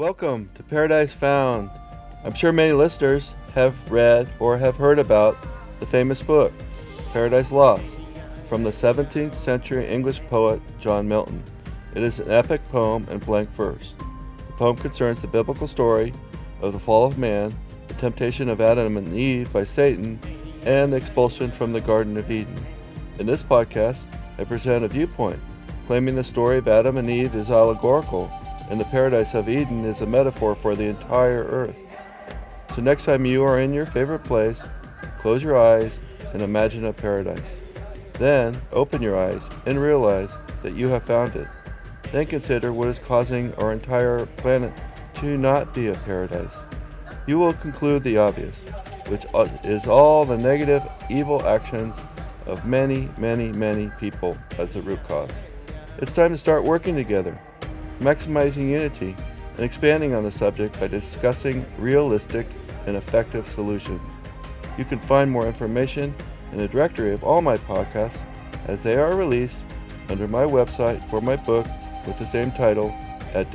Welcome to Paradise Found. I'm sure many listeners have read or have heard about the famous book, Paradise Lost, from the 17th century English poet John Milton. It is an epic poem in blank verse. The poem concerns the biblical story of the fall of man, the temptation of Adam and Eve by Satan, and the expulsion from the Garden of Eden. In this podcast, I present a viewpoint claiming the story of Adam and Eve is allegorical and the paradise of Eden is a metaphor for the entire earth. So next time you are in your favorite place, close your eyes and imagine a paradise. Then open your eyes and realize that you have found it. Then consider what is causing our entire planet to not be a paradise. You will conclude the obvious, which is all the negative, evil actions of many people as the root cause. It's time to start working together, maximizing unity, and expanding on the subject by discussing realistic and effective solutions. You can find more information in the directory of all my podcasts as they are released under my website for my book with the same title at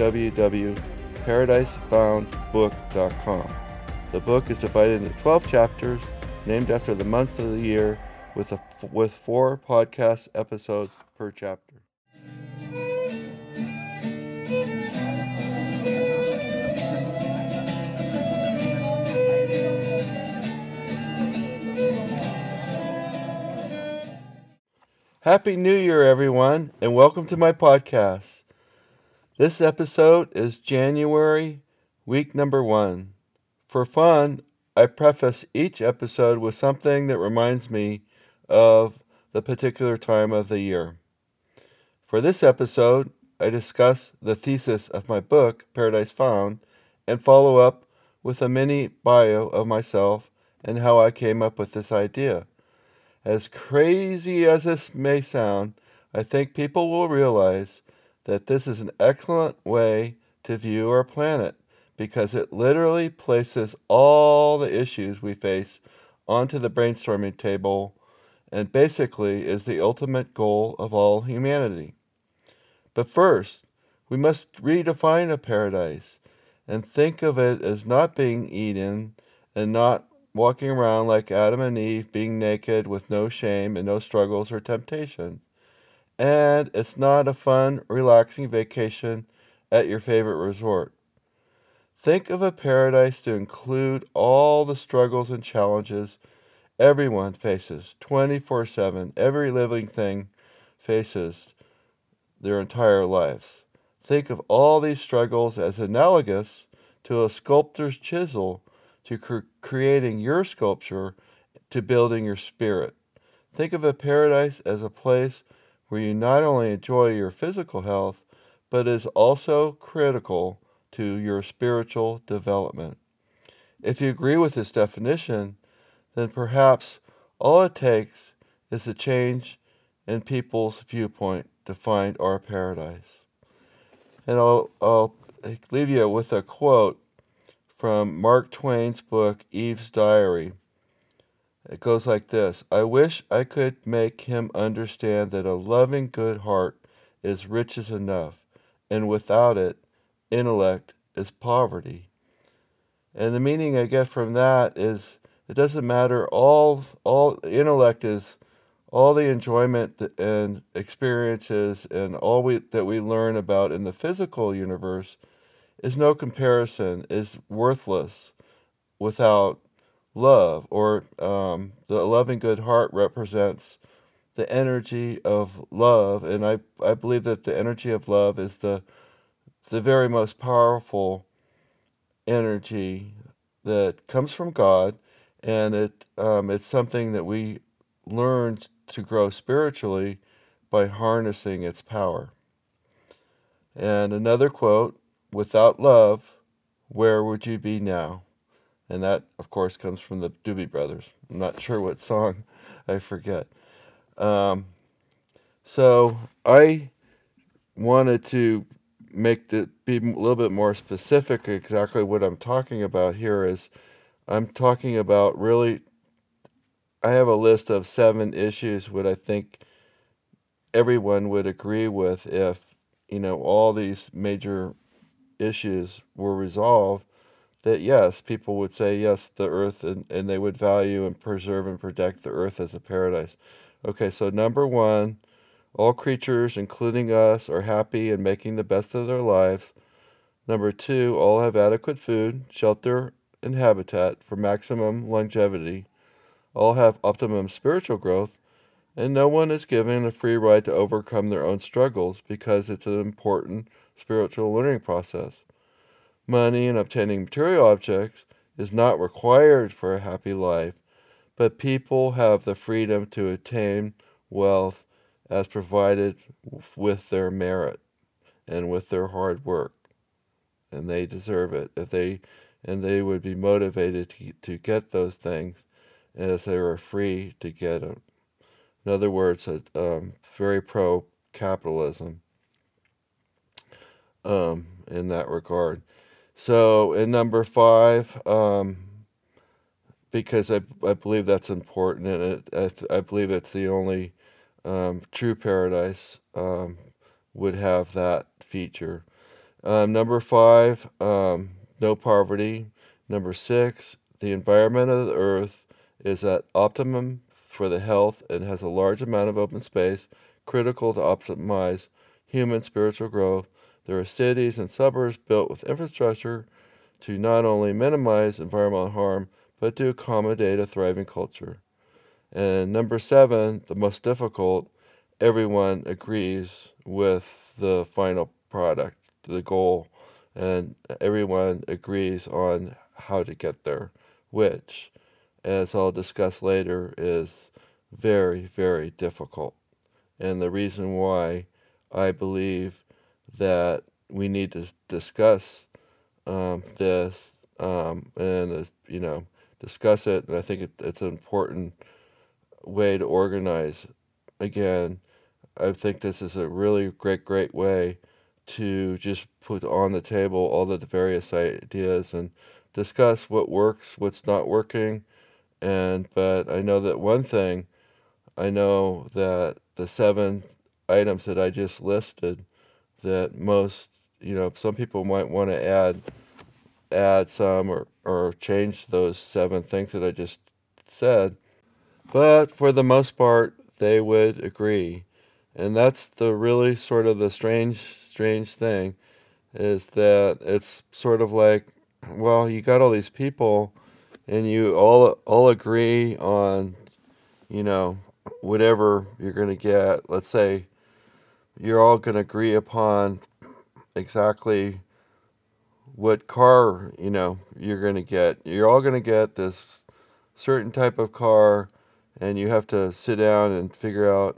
www.paradisefoundbook.com. The book is divided into 12 chapters named after the month of the year with 4 podcast episodes per chapter. Happy New Year, everyone, and welcome to my podcast. This episode is January, week number 1. For fun, I preface each episode with something that reminds me of the particular time of the year. For this episode, I discuss the thesis of my book, Paradise Found, and follow up with a mini bio of myself and how I came up with this idea. As crazy as this may sound, I think people will realize that this is an excellent way to view our planet because it literally places all the issues we face onto the brainstorming table and basically is the ultimate goal of all humanity. But first, we must redefine a paradise and think of it as not being Eden and not walking around like Adam and Eve, being naked with no shame and no struggles or temptation. And it's not a fun, relaxing vacation at your favorite resort. Think of a paradise to include all the struggles and challenges everyone faces 24/7. Every living thing faces their entire lives. Think of all these struggles as analogous to a sculptor's chisel to creating your sculpture, to building your spirit. Think of a paradise as a place where you not only enjoy your physical health, but is also critical to your spiritual development. If you agree with this definition, then perhaps all it takes is a change in people's viewpoint to find our paradise. And I'll leave you with a quote from Mark Twain's book, Eve's Diary. It goes like this: I wish I could make him understand that a loving good heart is riches enough, and without it, intellect is poverty. And the meaning I get from that is it doesn't matter, all intellect is all the enjoyment and experiences and all that we learn about in the physical universe is no comparison, is worthless without love, or the loving good heart represents the energy of love, and I believe that the energy of love is the very most powerful energy that comes from God, and it's something that we learn to grow spiritually by harnessing its power. And another quote: without love, where would you be now? And that, of course, comes from the Doobie Brothers. I'm not sure what song, I forget. So I wanted to be a little bit more specific. Exactly what I'm talking about here is I'm talking about really, I have a list of 7 issues what I think everyone would agree with if, all these major issues were resolved, that yes, people would say yes, the earth, and they would value and preserve and protect the earth as a paradise. Okay, so number one, all creatures, including us, are happy and making the best of their lives. Number two, all have adequate food, shelter, and habitat for maximum longevity. All have optimum spiritual growth, and no one is given a free ride to overcome their own struggles because it's an important spiritual learning process. Money and obtaining material objects is not required for a happy life, but people have the freedom to attain wealth as provided with their merit and with their hard work, and they deserve it. They would be motivated to get those things as they were free to get them. In other words, very pro-capitalism in that regard. So in number five, because I believe that's important, and I believe it's the only true paradise would have that feature. Number five, no poverty. Number six, the environment of the earth is at optimum for the health and has a large amount of open space, critical to optimize human spiritual growth. There are cities and suburbs built with infrastructure to not only minimize environmental harm, but to accommodate a thriving culture. And number seven, the most difficult, everyone agrees with the final product, the goal, and everyone agrees on how to get there, which, as I'll discuss later, is very, very difficult. And the reason why I believe that we need to discuss this and discuss it, and I think it's an important way to organize. Again, I think this is a really great way to just put on the table all of the various ideas and discuss what works, what's not working. But I know that one thing, I know that the 7 items that I just listed, that most, some people might want to add some or change those 7 things that I just said, but for the most part, they would agree. And that's the really sort of the strange thing, is that it's sort of like, well, you got all these people and you all agree on, whatever you're going to get. Let's say you're all going to agree upon exactly what car, you're going to get. You're all going to get this certain type of car, and you have to sit down and figure out,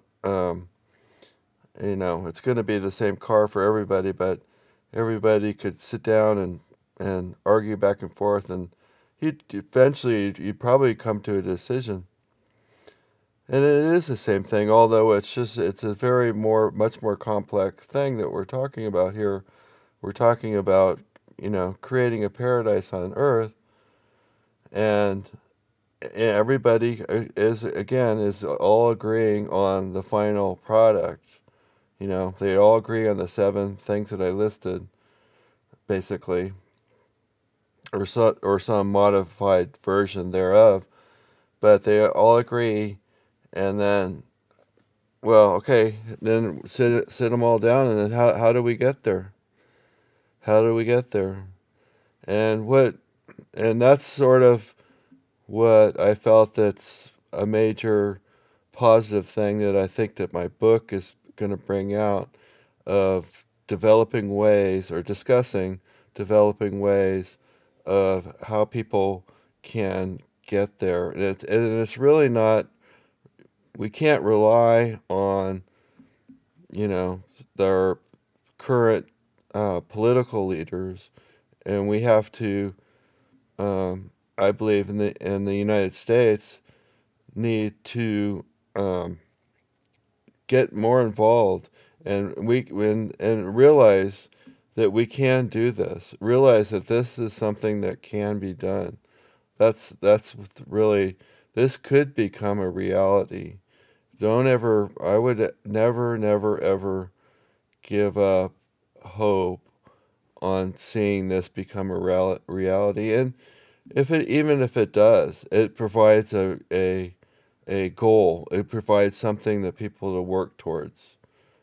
it's going to be the same car for everybody, but everybody could sit down and argue back and forth, and you'd probably come to a decision. And it is the same thing, although it's a much more complex thing that we're talking about here. We're talking about, creating a paradise on earth, and everybody is all agreeing on the final product. They all agree on the 7 things that I listed, basically, or some modified version thereof. But they all agree, and then, well, okay, then sit them all down, and then how do we get there? How do we get there? And that's sort of what I felt that's a major positive thing that I think that my book is going to bring out, of developing ways or discussing developing ways of how people can get there. And it's really not, we can't rely on, their current political leaders, and we have to, I believe in the United States, need to get more involved and realize that we can do this. Realize that this is something that can be done. That's really, this could become a reality. I would never ever give up hope on seeing this become a reality. And even if it does, it provides a goal. It provides something that people to work towards,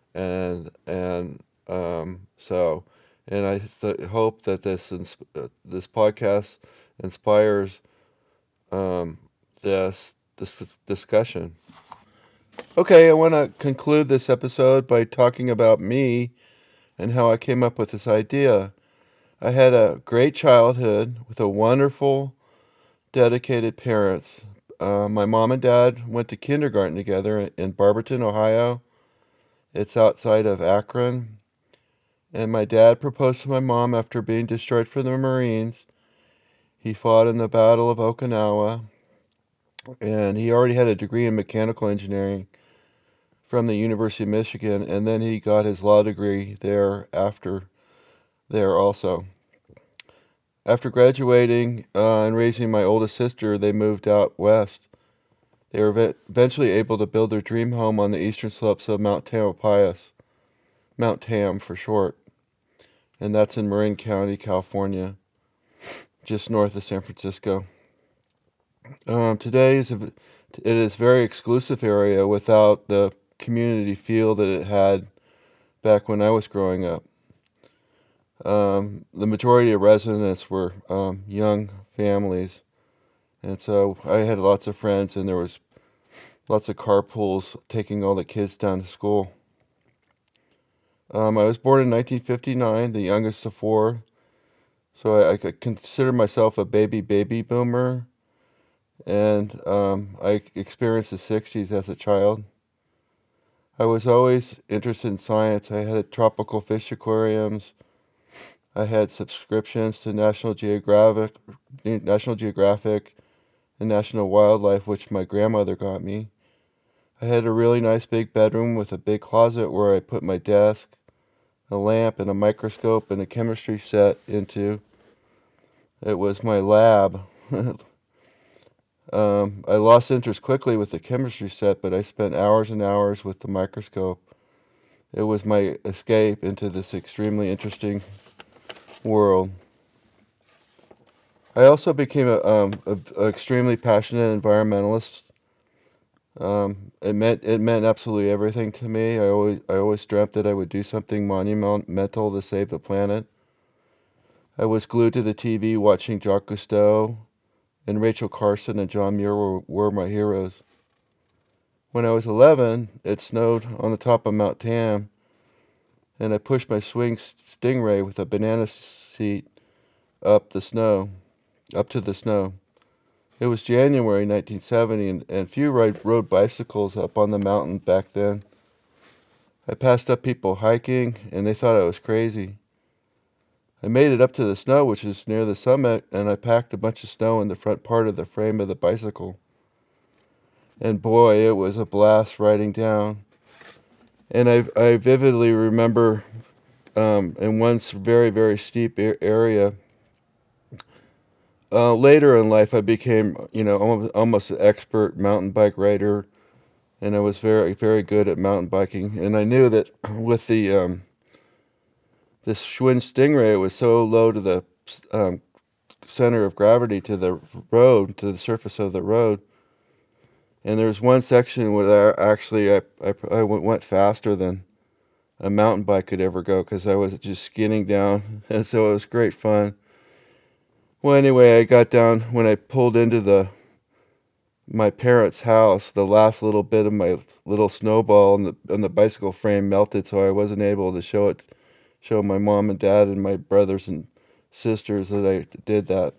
and and I hope that this podcast inspires um, this discussion. Okay, I want to conclude this episode by talking about me and how I came up with this idea. I had a great childhood with a wonderful, dedicated parents. My mom and dad went to kindergarten together in Barberton, Ohio. It's outside of Akron. And my dad proposed to my mom after being destroyed from the Marines. He fought in the Battle of Okinawa, and he already had a degree in mechanical engineering from the University of Michigan, and then he got his law degree there also. After graduating and raising my oldest sister, they moved out west. They were eventually able to build their dream home on the eastern slopes of Mount Tamalpais, Mount Tam for short, and that's in Marin County, California, just north of San Francisco. Today it is a very exclusive area without the community feel that it had back when I was growing up. The majority of residents were young families, and so I had lots of friends, and there was lots of carpools taking all the kids down to school. I was born in 1959, the youngest of four, so I could consider myself a baby boomer, and I experienced the 60s as a child. I was always interested in science. I had tropical fish aquariums. I had subscriptions to National Geographic, and National Wildlife, which my grandmother got me. I had a really nice big bedroom with a big closet where I put my desk, a lamp, and a microscope and a chemistry set into. It was my lab. I lost interest quickly with the chemistry set, but I spent hours and hours with the microscope. It was my escape into this extremely interesting world. I also became a extremely passionate environmentalist. It meant absolutely everything to me. I always dreamt that I would do something monumental to save the planet. I was glued to the TV watching Jacques Cousteau, and Rachel Carson and John Muir were my heroes. When I was 11, it snowed on the top of Mount Tam, and I pushed my swing Stingray with a banana seat up to the snow. It was January 1970, and few rode bicycles up on the mountain back then. I passed up people hiking, and they thought I was crazy. I made it up to the snow, which is near the summit, and I packed a bunch of snow in the front part of the frame of the bicycle. And boy, it was a blast riding down. And I vividly remember in one very, very steep area. Later in life, I became, almost an expert mountain bike rider, and I was very, very good at mountain biking. And I knew that with the this Schwinn Stingray, it was so low to the center of gravity, to the road, to the surface of the road. And there's one section where I went faster than a mountain bike could ever go because I was just skinning down, and so it was great fun. Well, anyway, I got down when I pulled into my parents' house. The last little bit of my little snowball on the bicycle frame melted, so I wasn't able to show my mom and dad and my brothers and sisters that I did that.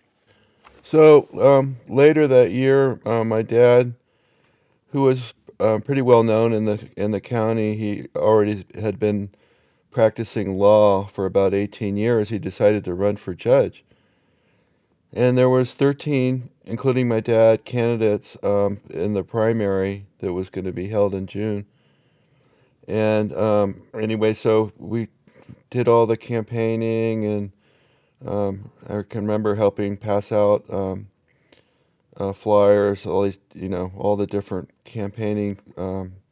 So later that year, my dad, who was pretty well known in the county, he already had been practicing law for about 18 years. He decided to run for judge. And there was 13, including my dad, candidates in the primary that was going to be held in June. And anyway, so we did all the campaigning, and I can remember helping pass out flyers, all these, all the different campaigning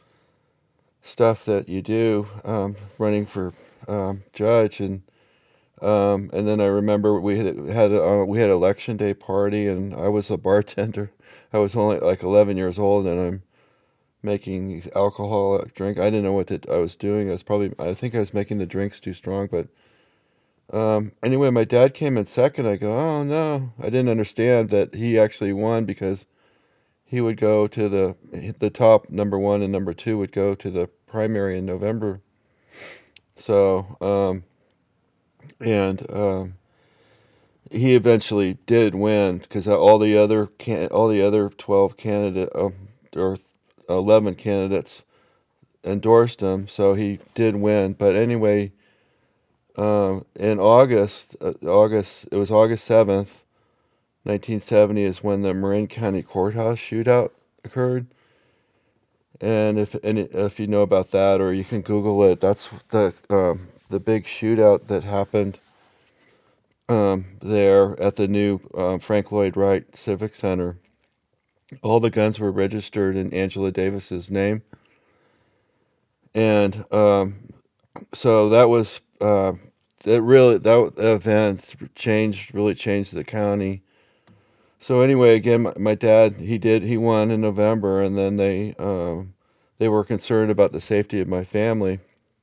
stuff that you do running for judge. And And then I remember we had election day party, and I was a bartender. I was only like 11 years old, and I'm making these alcoholic drink. I didn't know I was doing. I think I was making the drinks too strong, but anyway, my dad came in second. I go, oh no, I didn't understand that he actually won because he would go to the top number one and number two would go to the primary in November. So and he eventually did win because all the other 12 candidate or 11 candidates endorsed him. So he did win. But anyway, in August it was August 7th, 1970 is when the Marin County Courthouse shootout occurred. And if you know about that, or you can Google it, that's the big shootout that happened there at the new Frank Lloyd Wright Civic Center. All the guns were registered in Angela Davis's name, and so that was that event really changed the county. So anyway, again, my dad he won in November, and then they were concerned about the safety of my family,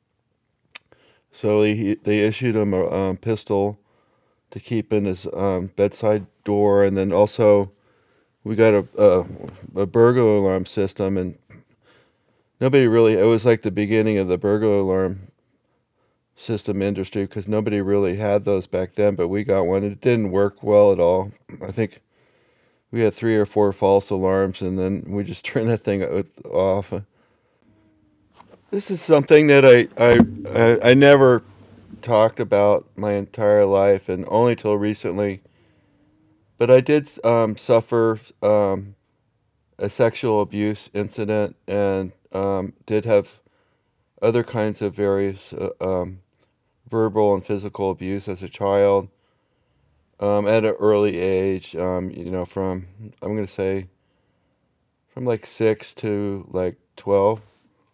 so they issued him a pistol to keep in his bedside door, and then also we got a burglar alarm system, and nobody really. It was like the beginning of the burglar alarm system industry because nobody really had those back then, but we got one. It didn't work well at all. I think we had 3 or 4 false alarms, and then we just turned that thing off. This is something that I never talked about my entire life, and only till recently. But I did suffer a sexual abuse incident, and did have other kinds of various verbal and physical abuse as a child at an early age. From I'm going to say from like 6 to like 12,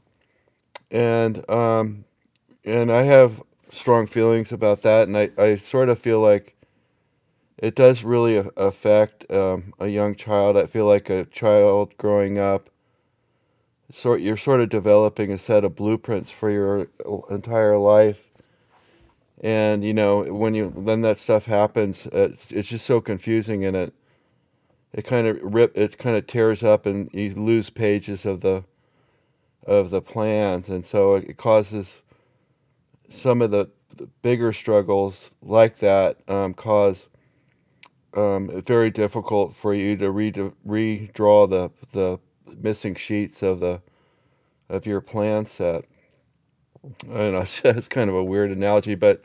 and I have strong feelings about that, and I sort of feel like it does really affect a young child. I feel like a child growing up, you're sort of developing a set of blueprints for your entire life, and when that stuff happens, it's just so confusing, and it kind of tears up, and you lose pages of the plans, and so it causes some of the bigger struggles like that cause it's very difficult for you to redraw the missing sheets of your plan set. I don't know, it's kind of a weird analogy, but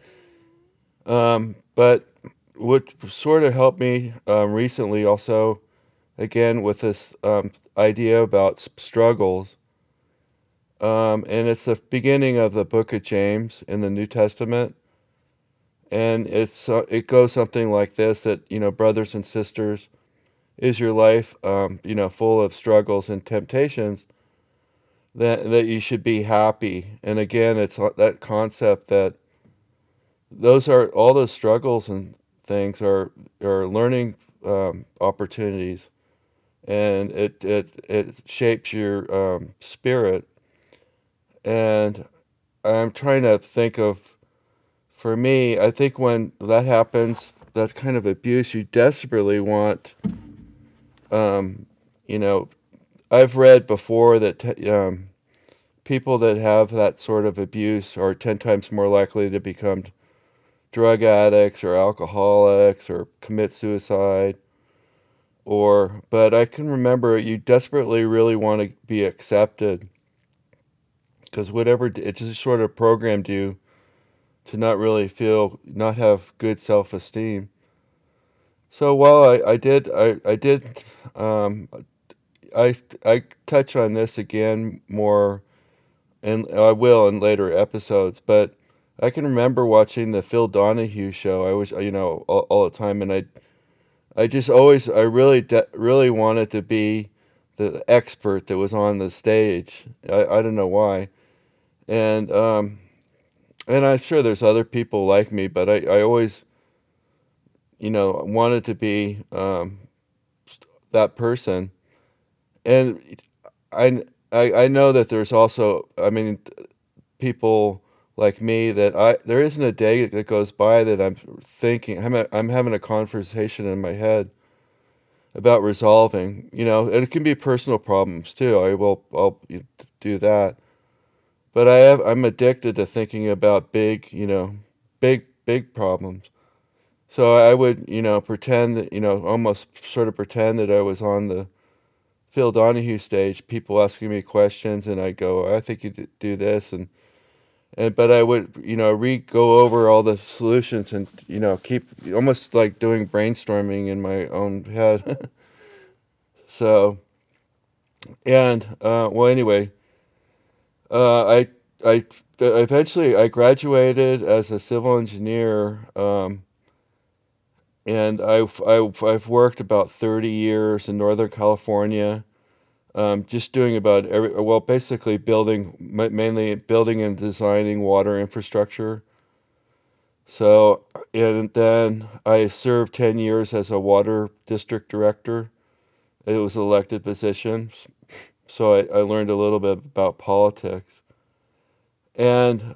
what sort of helped me recently also, again with this idea about struggles, and it's the beginning of the book of James in the New Testament. And it goes something like this: that brothers and sisters, is your life full of struggles and temptations? That you should be happy. And again, it's that concept that all those struggles and things are learning opportunities, and it shapes your spirit. And I'm trying to think of. For me, I think when that happens, that kind of abuse, you desperately want, I've read before that people that have that sort of abuse are 10 times more likely to become drug addicts or alcoholics or commit suicide. But I can remember you desperately really want to be accepted because it just sort of programmed you to not have good self-esteem. So while I touch on this again more, and I will in later episodes, but I can remember watching the Phil Donahue show. I was, all the time, and I really wanted to be the expert that was on the stage. I don't know why. And and I'm sure there's other people like me, but I always, wanted to be that person. And I know that there's also, I mean, people like me that there isn't a day that goes by that I'm thinking, I'm having a conversation in my head about resolving, and it can be personal problems too. I'll do that. But I'm addicted to thinking about big, big problems. So I would, pretend that, almost sort of pretend that I was on the Phil Donahue stage, people asking me questions, and I go, I think you do this, but I would, go over all the solutions and, keep almost like doing brainstorming in my own head. So, and well, anyway, I I eventually I graduated as a civil engineer, and I've worked about 30 years in Northern California, just doing about basically mainly building and designing water infrastructure. So, and then I served 10 years as a water district director. It was an elected position, so I learned a little bit about politics. And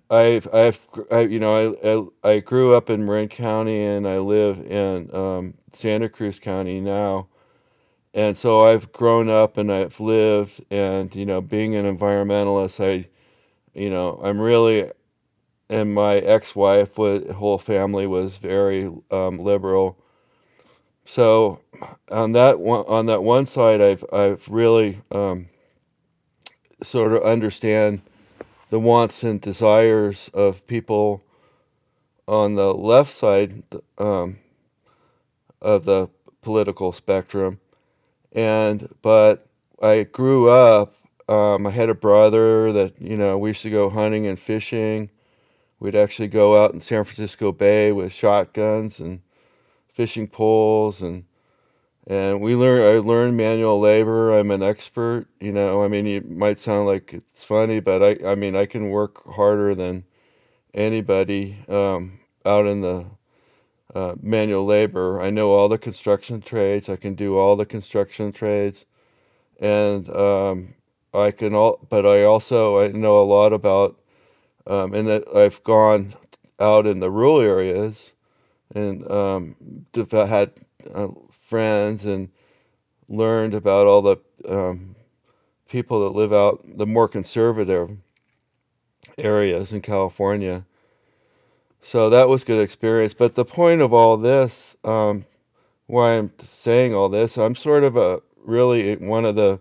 I grew up in Marin County, and I live in Santa Cruz County now. And so I've grown up and I've lived, and being an environmentalist, I'm really, and my ex-wife, whole family was very liberal. So on that one side, I've really sort of understand the wants and desires of people on the left side um, of the political spectrum. But I grew up. I had a brother that we used to go hunting and fishing. We'd actually go out in San Francisco Bay with shotguns and fishing poles, and I learned manual labor. I'm an expert. I mean, it might sound like it's funny, but I mean, I can work harder than anybody out in the manual labor. I know all the construction trades. I can do all the construction trades, and but I know a lot about, and that I've gone out in the rural areas and had friends and learned about all the people that live out the more conservative areas in California. So that was good experience. But the point of all this, why I'm saying all this, I'm sort of a really one of the,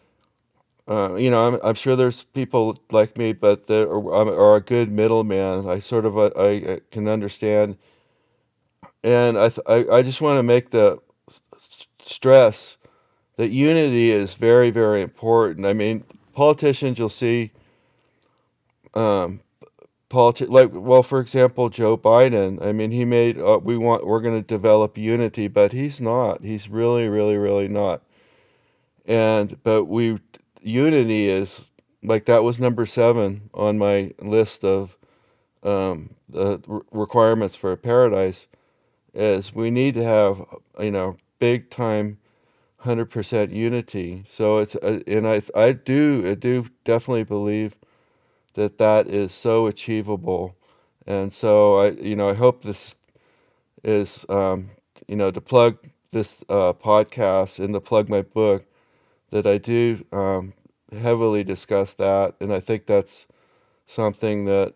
I'm sure there's people like me, but that are a good middleman. I can understand, and I just want to make the stress that unity is very, very important. I mean, politicians, you'll see, um, for example, Joe Biden. I mean, he made we're going to develop unity, but he's not. He's really, really, really not. But unity is like that was number 7 on my list of the requirements for a paradise. Is we need to have big time 100% unity. So it's and I do definitely believe that is so achievable. And so I hope this is to plug this podcast and to plug my book, that I do heavily discuss that, and I think that's something that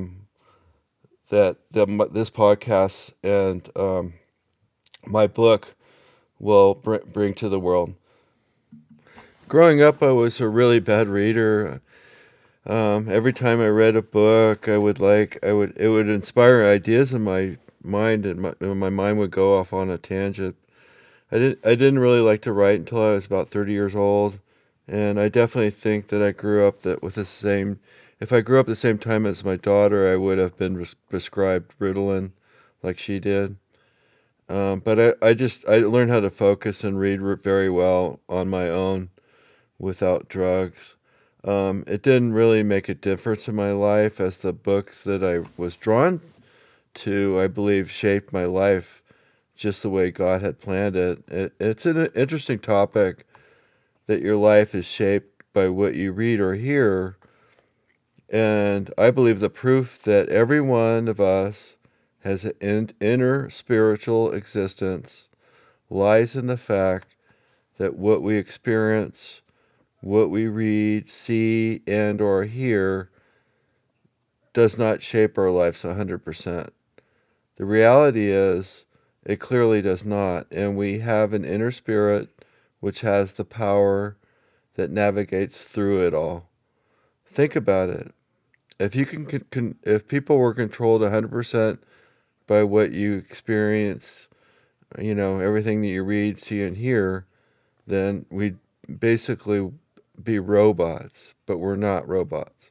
this podcast and my book will bring to the world. Growing up, I was a really bad reader. Every time I read a book, it would inspire ideas in my mind, and my mind would go off on a tangent. I didn't really like to write until I was about 30 years old, and I definitely think that I grew up that with the same. If I grew up the same time as my daughter, I would have been prescribed Ritalin, like she did. But I learned how to focus and read very well on my own without drugs. It didn't really make a difference in my life, as the books that I was drawn to, I believe, shaped my life just the way God had planned it. It's an interesting topic, that your life is shaped by what you read or hear. And I believe the proof that every one of us has an inner spiritual existence lies in the fact that what we experience, what we read, see, and or hear does not shape our lives 100%. The reality is, it clearly does not, and we have an inner spirit which has the power that navigates through it all. Think about it. If you if people were controlled 100% by what you experience, everything that you read, see, and hear, then we'd basically be robots, but we're not robots.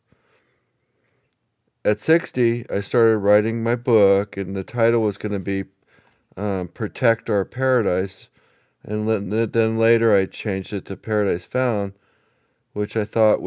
At 60, I started writing my book, and the title was going to be Protect Our Paradise. And then later I changed it to Paradise Found, which I thought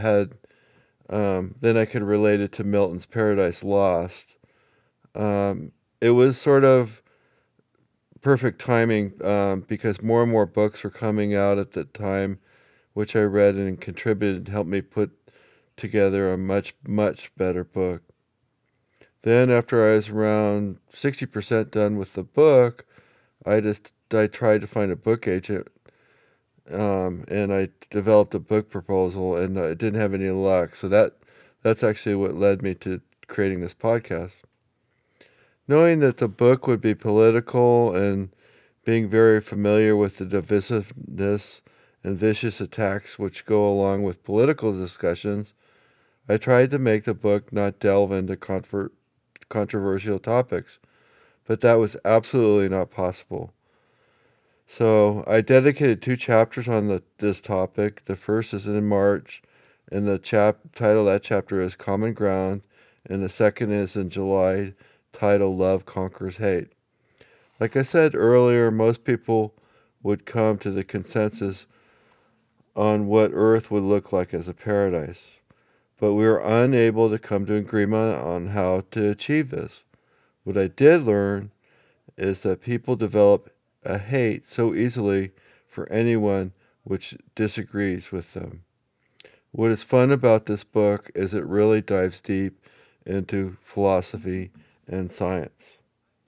then I could relate it to Milton's Paradise Lost. It was sort of perfect timing because more and more books were coming out at the time, which I read and contributed to help me put together a much, much better book. Then after I was around 60% done with the book, I tried to find a book agent, and I developed a book proposal, and I didn't have any luck. So that's actually what led me to creating this podcast. Knowing that the book would be political and being very familiar with the divisiveness and vicious attacks which go along with political discussions, I tried to make the book not delve into controversial topics, but that was absolutely not possible. So I dedicated 2 chapters on this topic. The first is in March, and the title of that chapter is Common Ground, and the second is in July, titled Love Conquers Hate. Like I said earlier, most people would come to the consensus on what Earth would look like as a paradise, but we were unable to come to agreement on how to achieve this. What I did learn is that people develop a hate so easily for anyone which disagrees with them. What is fun about this book is it really dives deep into philosophy and science.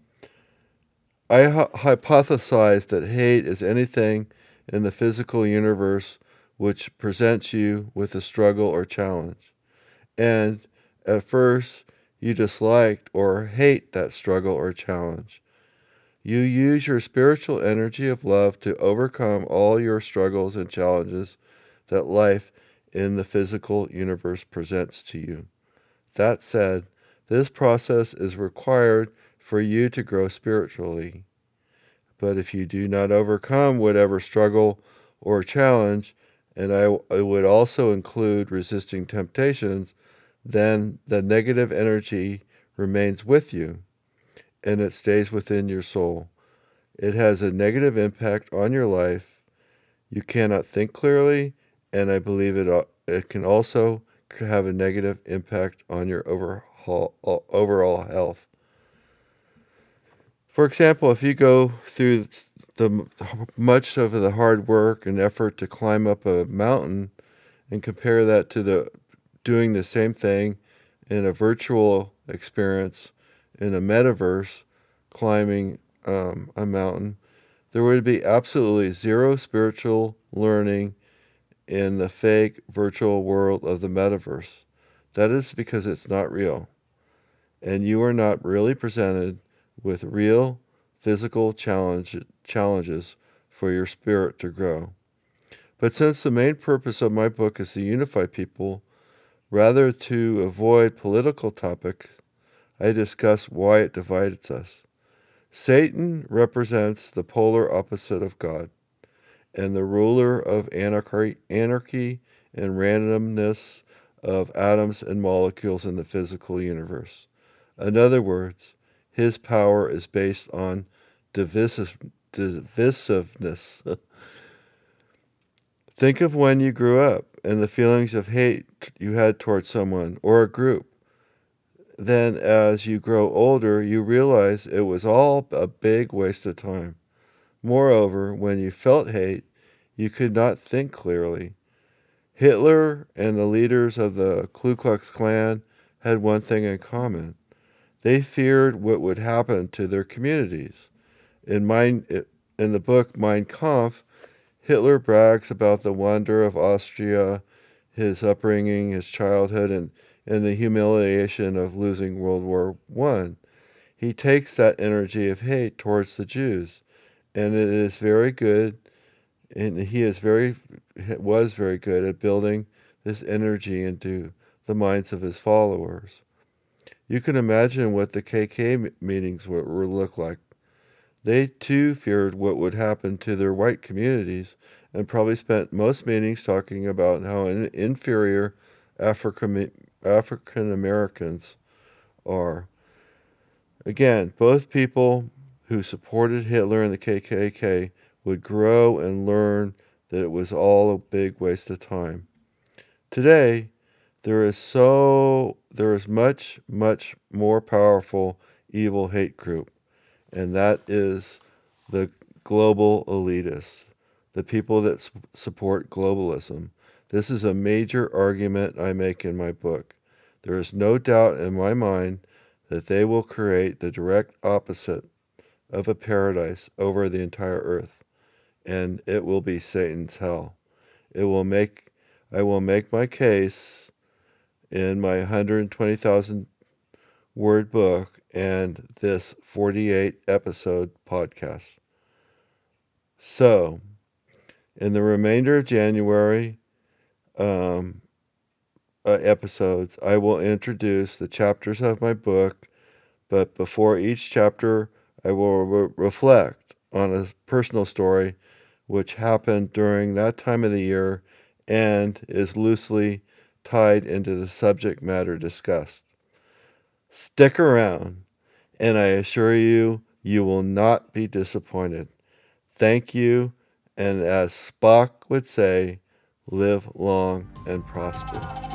I hypothesize that hate is anything in the physical universe which presents you with a struggle or challenge. And at first, you disliked or hate that struggle or challenge. You use your spiritual energy of love to overcome all your struggles and challenges that life in the physical universe presents to you. That said, this process is required for you to grow spiritually. But if you do not overcome whatever struggle or challenge, and I would also include resisting temptations, then the negative energy remains with you, and it stays within your soul. It has a negative impact on your life. You cannot think clearly, and I believe it can also have a negative impact on your overall health. For example, if you go through much of the hard work and effort to climb up a mountain and compare that to doing the same thing in a virtual experience in a metaverse, climbing a mountain, there would be absolutely zero spiritual learning in the fake virtual world of the metaverse. That is because it's not real, and you are not really presented with real physical challenges for your spirit to grow. But since the main purpose of my book is to unify people, rather to avoid political topics, I discuss why it divides us. Satan represents the polar opposite of God, and the ruler of anarchy and randomness of atoms and molecules in the physical universe. In other words, his power is based on divisiveness. Think of when you grew up and the feelings of hate you had towards someone or a group. Then, as you grow older, you realize it was all a big waste of time. Moreover, when you felt hate, you could not think clearly. Hitler and the leaders of the Ku Klux Klan had one thing in common. They feared what would happen to their communities. In the book Mein Kampf, Hitler brags about the wonder of Austria, his upbringing, his childhood, and the humiliation of losing World War I. He takes that energy of hate towards the Jews, and it is very good, and was very good at building this energy into the minds of his followers. You can imagine what the KK meetings would look like. They too feared what would happen to their white communities and probably spent most meetings talking about how inferior African Americans are. Again, both people who supported Hitler and the KKK would grow and learn that it was all a big waste of time. Today, there is much, much more powerful evil hate group, and that is the global elitists, the people that support globalism. This is a major argument I make in my book. There is no doubt in my mind that they will create the direct opposite of a paradise over the entire earth, and it will be Satan's hell. I will make my case in my 120,000 word book and this 48 episode podcast. So, in the remainder of January episodes, I will introduce the chapters of my book, but before each chapter, I will reflect on a personal story which happened during that time of the year and is loosely tied into the subject matter discussed. Stick around, and I assure you, you will not be disappointed. Thank you, and as Spock would say, live long and prosper.